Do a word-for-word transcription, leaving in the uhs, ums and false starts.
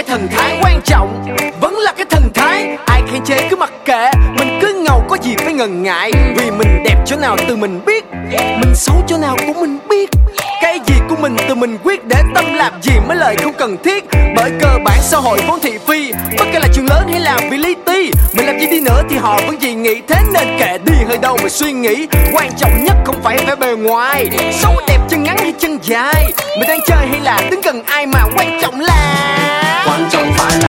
thần thái, quan trọng vẫn là cái thần thái. Ai khen chê cứ mặc kệ, mình cứ ngầu có gì phải ngần ngại. Vì mình đẹp chỗ nào từ mình biết, mình xấu chỗ nào cũng mình biết. Cái gì của mình từ mình quyết, để tâm làm gì mấy lời không cần thiết. Bởi cơ bản xã hội vốn thị phi, bất kể là chuyện lớn hay là vì lý ti. Mình làm gì đi nữa thì họ vẫn gì nghĩ, thế nên kệ đi hơi đâu mà suy nghĩ. Quan trọng nhất không phải vẻ bề ngoài, xấu đẹp chân ngắn hay chân dài. Mình đang chơi hay là đứng gần ai mà quan trọng là quan trọng phải là